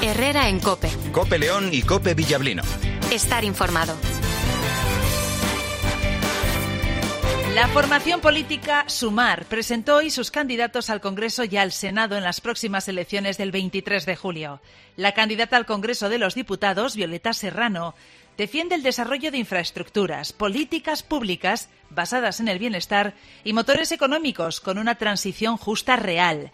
Herrera en COPE. COPE León y COPE Villablino. Estar informado. La formación política Sumar presentó hoy sus candidatos al Congreso y al Senado en las próximas elecciones del 23 de julio. La candidata al Congreso de los Diputados, Violeta Serrano, defiende el desarrollo de infraestructuras, políticas públicas basadas en el bienestar y motores económicos con una transición justa real.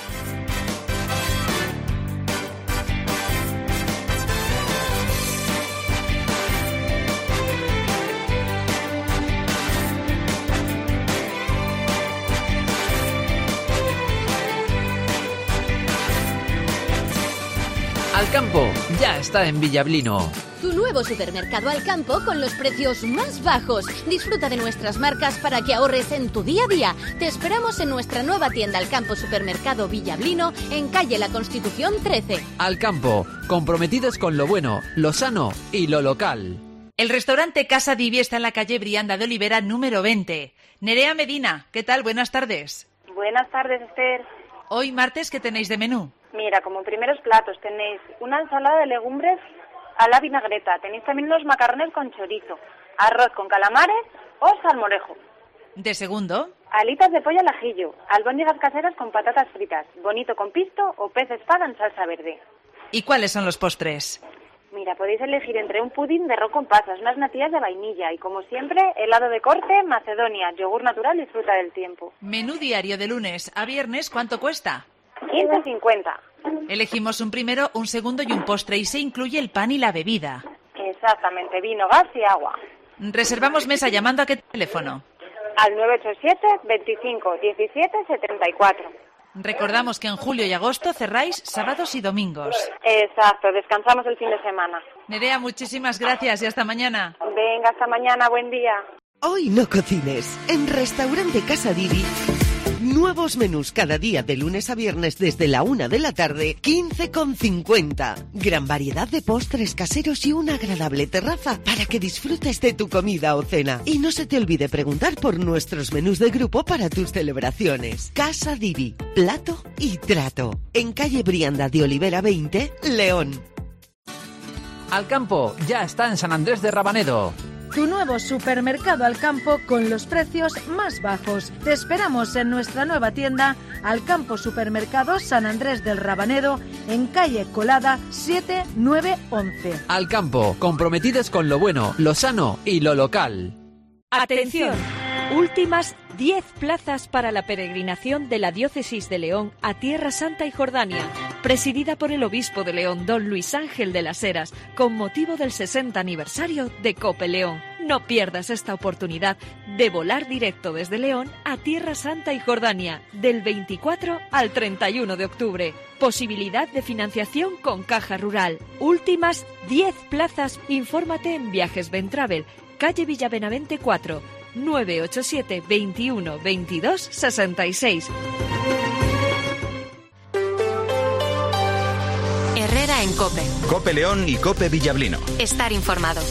Alcampo ya está en Villablino. Tu nuevo supermercado Alcampo con los precios más bajos. Disfruta de nuestras marcas para que ahorres en tu día a día. Te esperamos en nuestra nueva tienda Alcampo Supermercado Villablino en calle La Constitución 13. Alcampo, comprometidos con lo bueno, lo sano y lo local. El restaurante Casa Divi está en la calle Brianda de Olivera número 20. Nerea Medina, ¿qué tal? Buenas tardes. Buenas tardes, Esther. Hoy martes, ¿qué tenéis de menú? Mira, como primeros platos tenéis una ensalada de legumbres a la vinagreta. Tenéis también unos macarrones con chorizo, arroz con calamares o salmorejo. De segundo, alitas de pollo al ajillo, albóndigas caseras con patatas fritas, bonito con pisto o pez espada en salsa verde. ¿Y cuáles son los postres? Mira, podéis elegir entre un pudín de arroz con pasas, unas natillas de vainilla y, como siempre, helado de corte, macedonia, yogur natural y fruta del tiempo. Menú diario de lunes a viernes, ¿cuánto cuesta? 15,50. Elegimos un primero, un segundo y un postre y se incluye el pan y la bebida. Exactamente, vino, gas y agua. Reservamos mesa llamando a qué teléfono. Al 987 25 17 74. Recordamos que en julio y agosto cerráis sábados y domingos. Exacto, descansamos el fin de semana. Nerea, muchísimas gracias y hasta mañana. Venga, hasta mañana, buen día. Hoy no cocines. En Restaurante Casa Divi, nuevos menús cada día de lunes a viernes desde la 1 de la tarde, 15,50. Gran variedad de postres caseros y una agradable terraza para que disfrutes de tu comida o cena. Y no se te olvide preguntar por nuestros menús de grupo para tus celebraciones. Casa Divi, plato y trato. En calle Brianda de Olivera 20, León. Alcampo ya está en San Andrés de Rabanedo. Tu nuevo supermercado Alcampo con los precios más bajos. Te esperamos en nuestra nueva tienda Alcampo Supermercado San Andrés del Rabanedo en calle Colada 7, 9, 11. Alcampo, comprometidos con lo bueno, lo sano y lo local. Atención, últimas 10 plazas para la peregrinación de la Diócesis de León a Tierra Santa y Jordania, presidida por el obispo de León, don Luis Ángel de las Heras, con motivo del 60 aniversario de COPE León. No pierdas esta oportunidad de volar directo desde León a Tierra Santa y Jordania, del 24 al 31 de octubre. Posibilidad de financiación con Caja Rural. Últimas 10 plazas. Infórmate en Viajes Ventravel, calle Villabenavente 4, 987 21 22 66. Herrera en COPE. COPE León y COPE Villablino. Estar informado.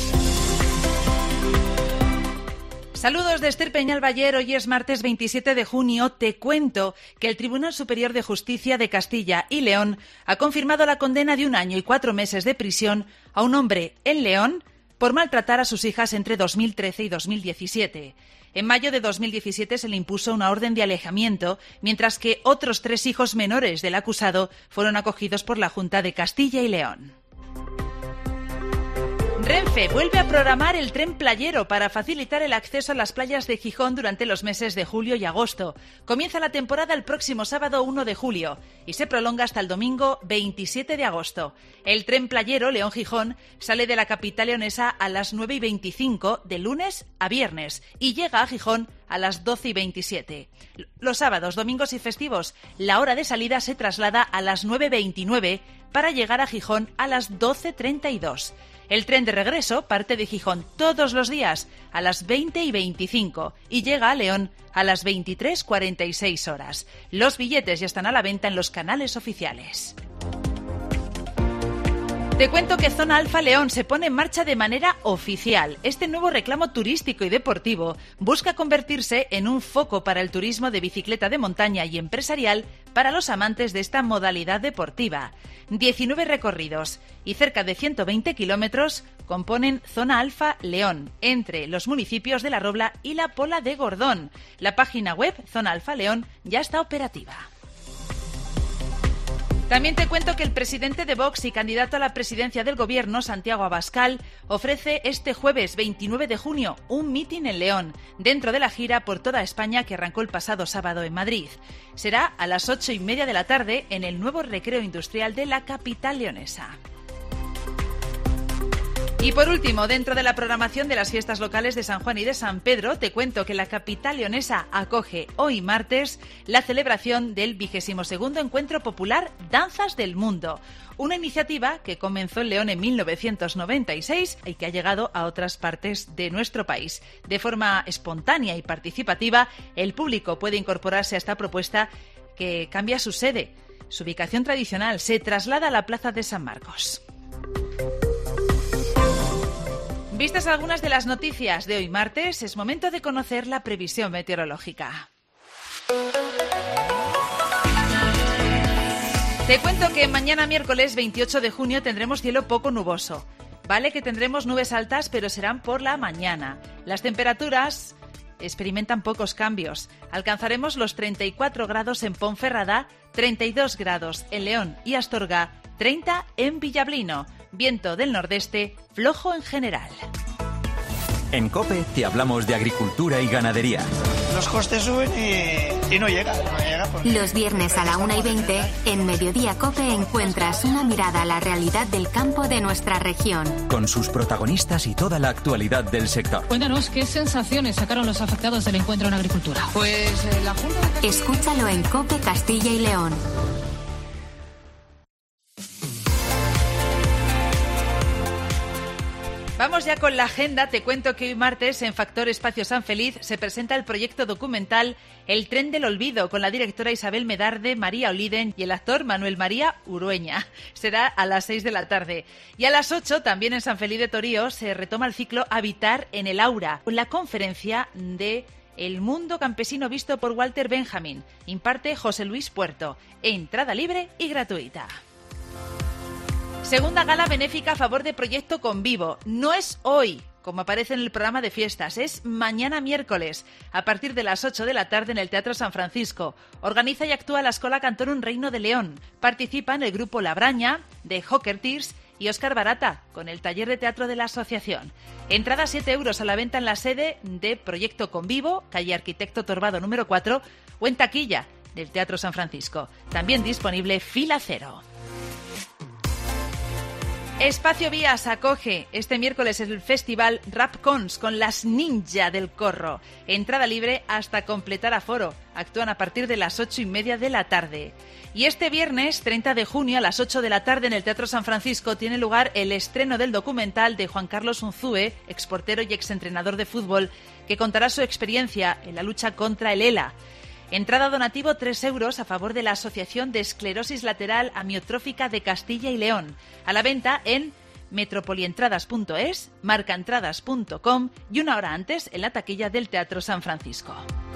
Saludos de Esther Peñalbayer. Hoy es martes 27 de junio. Te cuento que el Tribunal Superior de Justicia de Castilla y León ha confirmado la condena de 1 año y 4 meses de prisión a un hombre en León por maltratar a sus hijas entre 2013 y 2017. En mayo de 2017 se le impuso una orden de alejamiento, mientras que otros 3 hijos menores del acusado fueron acogidos por la Junta de Castilla y León. Renfe vuelve a programar el tren playero para facilitar el acceso a las playas de Gijón durante los meses de julio y agosto. Comienza la temporada el próximo sábado 1 de julio y se prolonga hasta el domingo 27 de agosto. El tren playero León-Gijón sale de la capital leonesa a las 9:25 de lunes a viernes y llega a Gijón a las 12:27. Los sábados, domingos y festivos, la hora de salida se traslada a las 9:29 para llegar a Gijón a las 12:32. El tren de regreso parte de Gijón todos los días a las 20:25 y llega a León a las 23:46 horas. Los billetes ya están a la venta en los canales oficiales. Te cuento que Zona Alfa León se pone en marcha de manera oficial. Este nuevo reclamo turístico y deportivo busca convertirse en un foco para el turismo de bicicleta de montaña y empresarial para los amantes de esta modalidad deportiva. 19 recorridos y cerca de 120 kilómetros componen Zona Alfa León, entre los municipios de La Robla y La Pola de Gordón. La página web Zona Alfa León ya está operativa. También te cuento que el presidente de Vox y candidato a la presidencia del Gobierno, Santiago Abascal, ofrece este jueves 29 de junio un mitin en León, dentro de la gira por toda España que arrancó el pasado sábado en Madrid. Será a las 8:30 de la tarde en el nuevo recreo industrial de la capital leonesa. Y por último, dentro de la programación de las fiestas locales de San Juan y de San Pedro, te cuento que la capital leonesa acoge hoy martes la celebración del 22º Encuentro Popular Danzas del Mundo, una iniciativa que comenzó en León en 1996 y que ha llegado a otras partes de nuestro país. De forma espontánea y participativa, el público puede incorporarse a esta propuesta que cambia su sede. Su ubicación tradicional se traslada a la Plaza de San Marcos. Vistas algunas de las noticias de hoy martes, es momento de conocer la previsión meteorológica. Te cuento que mañana miércoles 28 de junio tendremos cielo poco nuboso. Vale que tendremos nubes altas, pero serán por la mañana. Las temperaturas experimentan pocos cambios. Alcanzaremos los 34 grados en Ponferrada, 32 grados en León y Astorga, 30 en Villablino. Viento del nordeste, flojo en general. En COPE te hablamos de agricultura y ganadería. Los costes suben y no llega. Pues. Los viernes a la 1:20, en Mediodía COPE encuentras una mirada a la realidad del campo de nuestra región. Con sus protagonistas y toda la actualidad del sector. Cuéntanos, ¿qué sensaciones sacaron los afectados del encuentro en agricultura? Pues la Junta... Escúchalo en COPE Castilla y León. Vamos ya con la agenda. Te cuento que hoy martes en Factor Espacio San Feliz se presenta el proyecto documental El tren del olvido con la directora Isabel Medarde, María Oliden y el actor Manuel María Urueña. Será a las 6 de la tarde. Y a las 8, también en San Feliz de Torío, se retoma el ciclo Habitar en el Aura, la conferencia de El mundo campesino visto por Walter Benjamin. Imparte José Luis Puerto. Entrada libre y gratuita. Segunda gala benéfica a favor de Proyecto Convivo. No es hoy, como aparece en el programa de fiestas, es mañana miércoles, a partir de las 8 de la tarde en el Teatro San Francisco. Organiza y actúa la Escola Cantorum Reino de León. Participan el grupo La Braña, de Joker Tears y Óscar Barata, con el taller de teatro de la asociación. Entrada 7 euros a la venta en la sede de Proyecto Convivo, calle Arquitecto Torbado número 4, o en taquilla del Teatro San Francisco. También disponible fila cero. Espacio Vías acoge este miércoles el festival Rapcons con las Ninja del Corro. Entrada libre hasta completar aforo. Actúan a partir de las 8:30 de la tarde. Y este viernes, 30 de junio, a las 8 de la tarde en el Teatro San Francisco, tiene lugar el estreno del documental de Juan Carlos Unzúe, exportero y exentrenador de fútbol, que contará su experiencia en la lucha contra el ELA. Entrada donativo 3 euros a favor de la Asociación de Esclerosis Lateral Amiotrófica de Castilla y León. A la venta en metropolientradas.es, marcaentradas.com y una hora antes en la taquilla del Teatro San Francisco.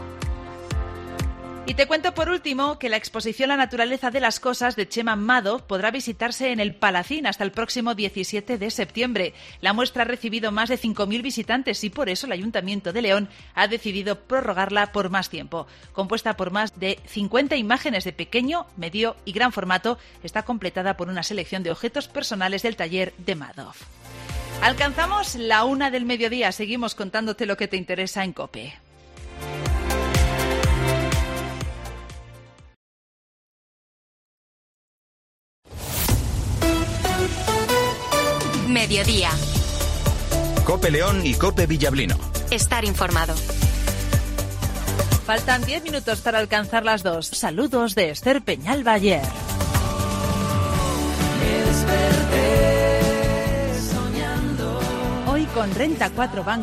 Y te cuento por último que la exposición La naturaleza de las cosas de Chema Amado podrá visitarse en el Palacín hasta el próximo 17 de septiembre. La muestra ha recibido más de 5.000 visitantes y por eso el Ayuntamiento de León ha decidido prorrogarla por más tiempo. Compuesta por más de 50 imágenes de pequeño, medio y gran formato, está completada por una selección de objetos personales del taller de Madoff. Alcanzamos la 1 del mediodía. Seguimos contándote lo que te interesa en COPE. Mediodía. COPE León y COPE Villablino. Estar informado. Faltan 10 minutos para alcanzar las 2. Saludos de Esther Peñal Bayer. Hoy con Renta 4 Banco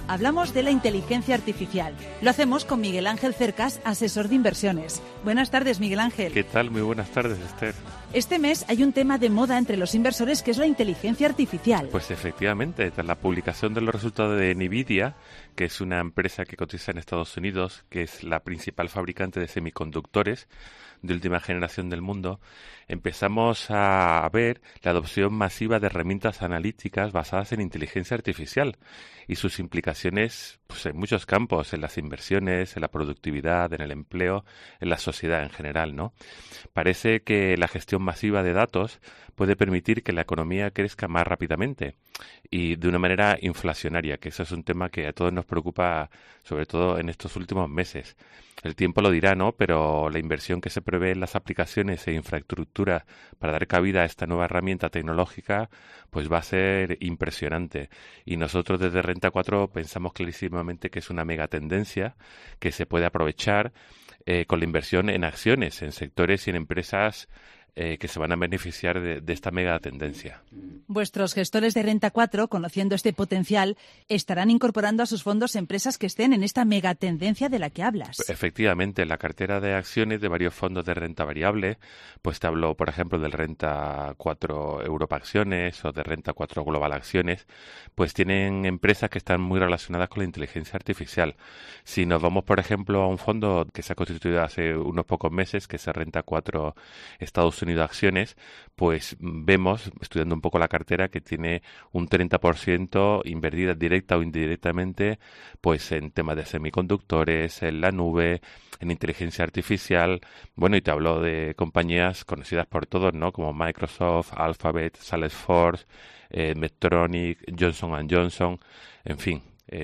hablamos de la inteligencia artificial. Lo hacemos con Miguel Ángel Cercas, asesor de inversiones. Buenas tardes, Miguel Ángel. ¿Qué tal? Muy buenas tardes, Esther. Este mes hay un tema de moda entre los inversores que es la inteligencia artificial. Pues efectivamente, tras la publicación de los resultados de Nvidia, que es una empresa que cotiza en Estados Unidos, que es la principal fabricante de semiconductores de última generación del mundo, empezamos a ver la adopción masiva de herramientas analíticas basadas en inteligencia artificial y sus implicaciones pues, en muchos campos, en las inversiones, en la productividad, en el empleo, en la sociedad en general, ¿no? Parece que la gestión masiva de datos puede permitir que la economía crezca más rápidamente y de una manera inflacionaria, que eso es un tema que a todos nos preocupa, sobre todo en estos últimos meses. El tiempo lo dirá, ¿no? Pero la inversión que se prevé en las aplicaciones e infraestructura para dar cabida a esta nueva herramienta tecnológica, pues va a ser impresionante. Y nosotros desde Renta 4 pensamos clarísimamente que es una mega tendencia que se puede aprovechar con la inversión en acciones, en sectores y en empresas que se van a beneficiar de esta mega tendencia. Vuestros gestores de Renta 4, conociendo este potencial, estarán incorporando a sus fondos empresas que estén en esta mega tendencia de la que hablas. Efectivamente, en la cartera de acciones de varios fondos de renta variable, pues te hablo, por ejemplo, del Renta 4 Europa Acciones o de Renta 4 Global Acciones, pues tienen empresas que están muy relacionadas con la inteligencia artificial. Si nos vamos, por ejemplo, a un fondo que se ha constituido hace unos pocos meses, que es el Renta 4 Estados Unidos Acciones, pues vemos, estudiando un poco la cartera, que tiene un 30% invertida directa o indirectamente pues en temas de semiconductores, en la nube, en inteligencia artificial. Bueno, y te hablo de compañías conocidas por todos, ¿no? Como Microsoft, Alphabet, Salesforce, Medtronic, Johnson & Johnson, en fin,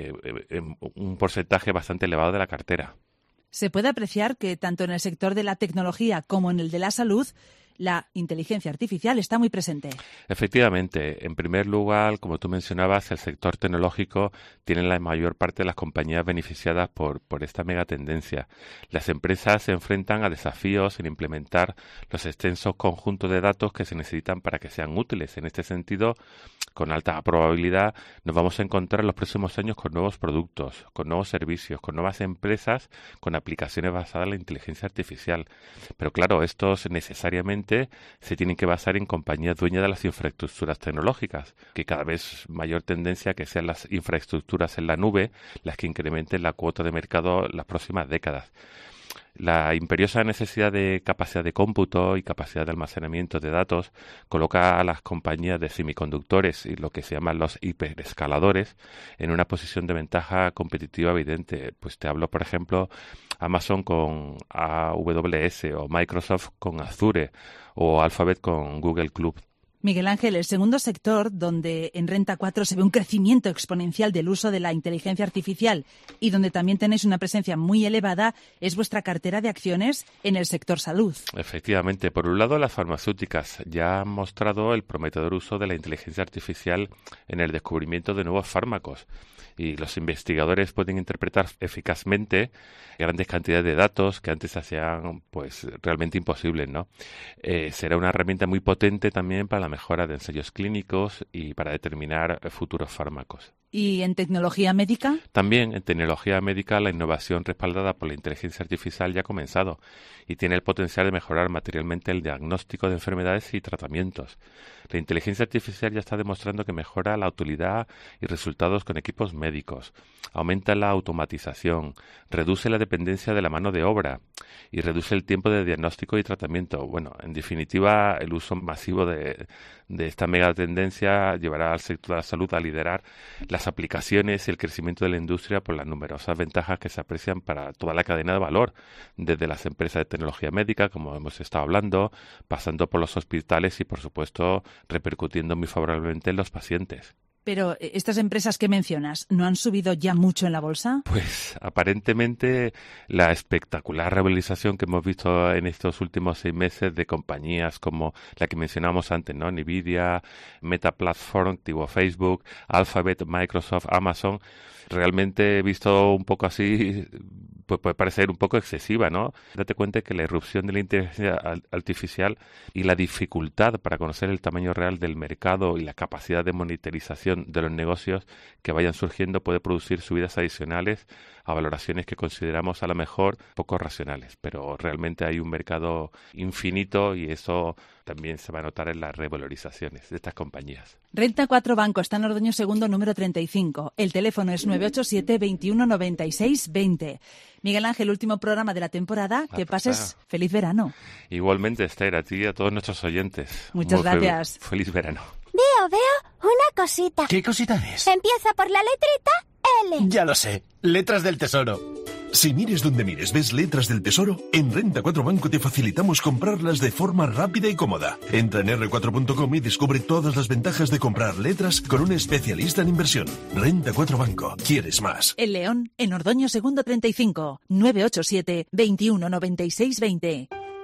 un porcentaje bastante elevado de la cartera. Se puede apreciar que tanto en el sector de la tecnología como en el de la salud, la inteligencia artificial está muy presente. Efectivamente. En primer lugar, como tú mencionabas, el sector tecnológico tiene la mayor parte de las compañías beneficiadas por esta mega tendencia. Las empresas se enfrentan a desafíos en implementar los extensos conjuntos de datos que se necesitan para que sean útiles. En este sentido, con alta probabilidad, nos vamos a encontrar en los próximos años con nuevos productos, con nuevos servicios, con nuevas empresas, con aplicaciones basadas en la inteligencia artificial. Pero claro, estos necesariamente se tienen que basar en compañías dueñas de las infraestructuras tecnológicas, que cada vez mayor tendencia a que sean las infraestructuras en la nube las que incrementen la cuota de mercado en las próximas décadas. La imperiosa necesidad de capacidad de cómputo y capacidad de almacenamiento de datos coloca a las compañías de semiconductores y lo que se llaman los hiperescaladores en una posición de ventaja competitiva evidente. Pues te hablo, por ejemplo, Amazon con AWS o Microsoft con Azure o Alphabet con Google Cloud. Miguel Ángel, el segundo sector donde en Renta 4 se ve un crecimiento exponencial del uso de la inteligencia artificial y donde también tenéis una presencia muy elevada es vuestra cartera de acciones en el sector salud. Efectivamente. Por un lado, las farmacéuticas ya han mostrado el prometedor uso de la inteligencia artificial en el descubrimiento de nuevos fármacos y los investigadores pueden interpretar eficazmente grandes cantidades de datos que antes hacían pues realmente imposibles, ¿no? Será una herramienta muy potente también para la mejora de ensayos clínicos y para determinar futuros fármacos. ¿Y en tecnología médica? También en tecnología médica la innovación respaldada por la inteligencia artificial ya ha comenzado y tiene el potencial de mejorar materialmente el diagnóstico de enfermedades y tratamientos. La inteligencia artificial ya está demostrando que mejora la utilidad y resultados con equipos médicos, aumenta la automatización, reduce la dependencia de la mano de obra y reduce el tiempo de diagnóstico y tratamiento. Bueno, en definitiva, el uso masivo de esta mega tendencia llevará al sector de la salud a liderar las aplicaciones y el crecimiento de la industria por las numerosas ventajas que se aprecian para toda la cadena de valor, desde las empresas de tecnología médica, como hemos estado hablando, pasando por los hospitales y, por supuesto, repercutiendo muy favorablemente en los pacientes. Pero estas empresas que mencionas, ¿no han subido ya mucho en la bolsa? Pues aparentemente la espectacular revalorización que hemos visto en estos últimos 6 meses de compañías como la que mencionamos antes, ¿no? Nvidia, Meta Platform, tipo Facebook, Alphabet, Microsoft, Amazon, realmente he visto un poco así pues puede parecer un poco excesiva, ¿no? Date cuenta que la irrupción de la inteligencia artificial y la dificultad para conocer el tamaño real del mercado y la capacidad de monitorización de los negocios que vayan surgiendo puede producir subidas adicionales a valoraciones que consideramos a lo mejor poco racionales, pero realmente hay un mercado infinito y eso también se va a notar en las revalorizaciones de estas compañías. Renta 4 Banco está en Ordoño Segundo número 35. El teléfono es 987 21 96 20. Miguel Ángel, último programa de la temporada. Que pases feliz verano. Igualmente, Esther, a ti y a todos nuestros oyentes. Muchas gracias. Feliz verano. Veo una cosita. ¿Qué cosita es? Empieza por la letrita L. Ya lo sé. Letras del Tesoro. Si mires donde mires, ves letras del Tesoro, en Renta 4 Banco te facilitamos comprarlas de forma rápida y cómoda. Entra en r4.com y descubre todas las ventajas de comprar letras con un especialista en inversión. Renta 4 Banco. ¿Quieres más? El León, en Ordoño Segundo 35. 987 21 96 20.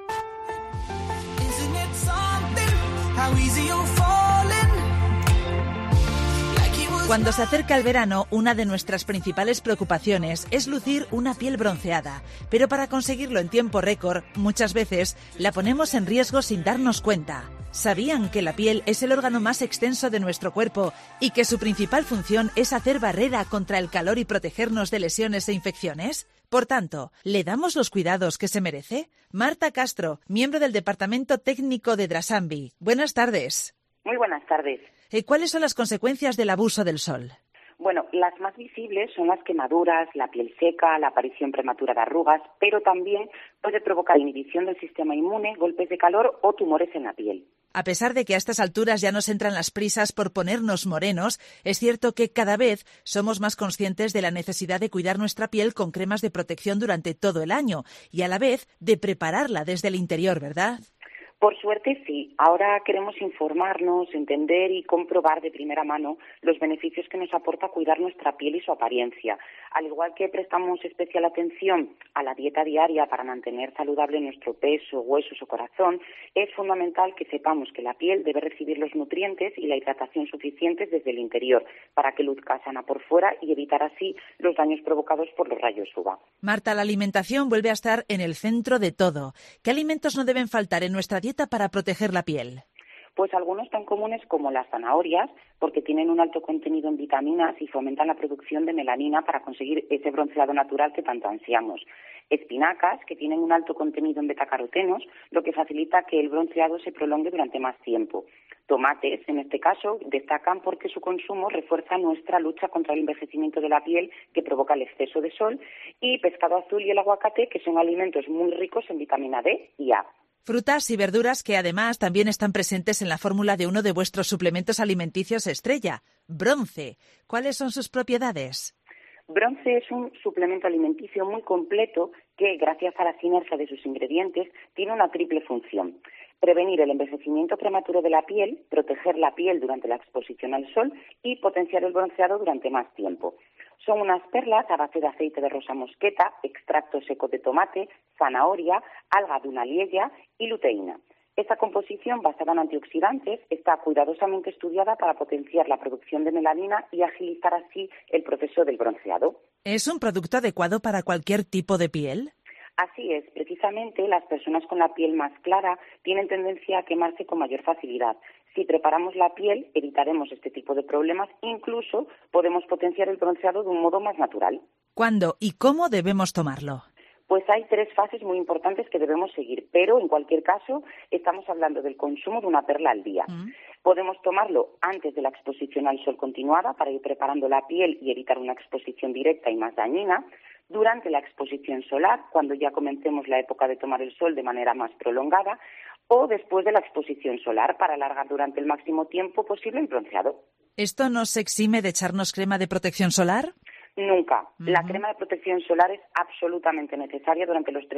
Cuando se acerca el verano, una de nuestras principales preocupaciones es lucir una piel bronceada. Pero para conseguirlo en tiempo récord, muchas veces la ponemos en riesgo sin darnos cuenta. ¿Sabían que la piel es el órgano más extenso de nuestro cuerpo y que su principal función es hacer barrera contra el calor y protegernos de lesiones e infecciones? Por tanto, ¿le damos los cuidados que se merece? Marta Castro, miembro del Departamento Técnico de Drasambi. Buenas tardes. Muy buenas tardes. ¿Cuáles son las consecuencias del abuso del sol? Bueno, las más visibles son las quemaduras, la piel seca, la aparición prematura de arrugas, pero también puede provocar inhibición del sistema inmune, golpes de calor o tumores en la piel. A pesar de que a estas alturas ya nos entran las prisas por ponernos morenos, es cierto que cada vez somos más conscientes de la necesidad de cuidar nuestra piel con cremas de protección durante todo el año y a la vez de prepararla desde el interior, ¿verdad? Por suerte, sí. Ahora queremos informarnos, entender y comprobar de primera mano los beneficios que nos aporta cuidar nuestra piel y su apariencia. Al igual que prestamos especial atención a la dieta diaria para mantener saludable nuestro peso, huesos o corazón, es fundamental que sepamos que la piel debe recibir los nutrientes y la hidratación suficientes desde el interior para que luzca sana por fuera y evitar así los daños provocados por los rayos UVA. Marta, la alimentación vuelve a estar en el centro de todo. ¿Qué alimentos no deben faltar en nuestra dieta para proteger la piel? Pues algunos tan comunes como las zanahorias, porque tienen un alto contenido en vitaminas y fomentan la producción de melanina para conseguir ese bronceado natural que tanto ansiamos. Espinacas, que tienen un alto contenido en betacarotenos, lo que facilita que el bronceado se prolongue durante más tiempo. Tomates, en este caso, destacan porque su consumo refuerza nuestra lucha contra el envejecimiento de la piel que provoca el exceso de sol, y pescado azul y el aguacate, que son alimentos muy ricos en vitamina D y A. Frutas y verduras que además también están presentes en la fórmula de uno de vuestros suplementos alimenticios estrella, Bronce. ¿Cuáles son sus propiedades? Bronce es un suplemento alimenticio muy completo que, gracias a la sinergia de sus ingredientes, tiene una triple función. Prevenir el envejecimiento prematuro de la piel, proteger la piel durante la exposición al sol y potenciar el bronceado durante más tiempo. Son unas perlas a base de aceite de rosa mosqueta, extracto seco de tomate, zanahoria, alga dunaliella y luteína. Esta composición, basada en antioxidantes, está cuidadosamente estudiada para potenciar la producción de melanina y agilizar así el proceso del bronceado. ¿Es un producto adecuado para cualquier tipo de piel? Así es, precisamente las personas con la piel más clara tienen tendencia a quemarse con mayor facilidad. Si preparamos la piel, evitaremos este tipo de problemas, incluso podemos potenciar el bronceado de un modo más natural. ¿Cuándo y cómo debemos tomarlo? Pues hay 3 fases muy importantes que debemos seguir, pero en cualquier caso estamos hablando del consumo de una perla al día. Podemos tomarlo antes de la exposición al sol continuada para ir preparando la piel y evitar una exposición directa y más dañina. Durante la exposición solar, cuando ya comencemos la época de tomar el sol de manera más prolongada, o después de la exposición solar para alargar durante el máximo tiempo posible el bronceado. ¿Esto nos exime de echarnos crema de protección solar? Nunca. La crema de protección solar es absolutamente necesaria durante los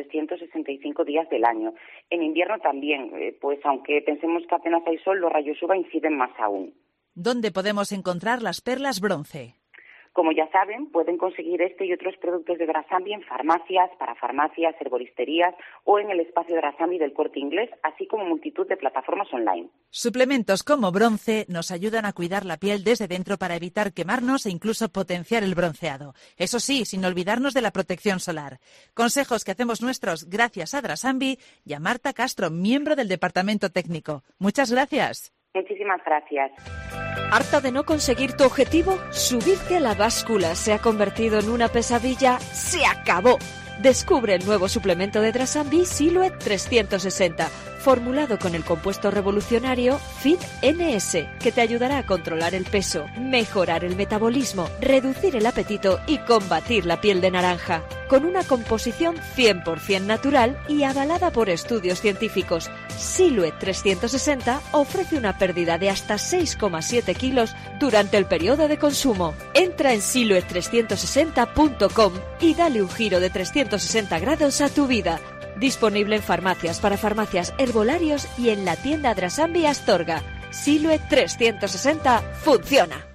365 días del año. En invierno también, pues aunque pensemos que apenas hay sol, los rayos UVA inciden más aún. ¿Dónde podemos encontrar las perlas Bronce? Como ya saben, pueden conseguir este y otros productos de Drasambi en farmacias, parafarmacias, herboristerías o en el espacio Drasambi del Corte Inglés, así como multitud de plataformas online. Suplementos como bronce nos ayudan a cuidar la piel desde dentro para evitar quemarnos e incluso potenciar el bronceado. Eso sí, sin olvidarnos de la protección solar. Consejos que hacemos nuestros gracias a Drasambi y a Marta Castro, miembro del Departamento Técnico. Muchas gracias. Muchísimas gracias. ¿Harta de no conseguir tu objetivo? ¿Subirte a la báscula se ha convertido en una pesadilla? ¡Se acabó! Descubre el nuevo suplemento de Drasambi Silhouette 360, formulado con el compuesto revolucionario Fit-NS, que te ayudará a controlar el peso, mejorar el metabolismo, reducir el apetito y combatir la piel de naranja. Con una composición 100% natural y avalada por estudios científicos, Silhouette 360 ofrece una pérdida de hasta 6,7 kilos durante el periodo de consumo. Entra en silhouette360.com y dale un giro de 360 grados a tu vida. Disponible en farmacias, parafarmacias, herbolarios y en la tienda Drasambi Astorga. Silhouette 360 funciona.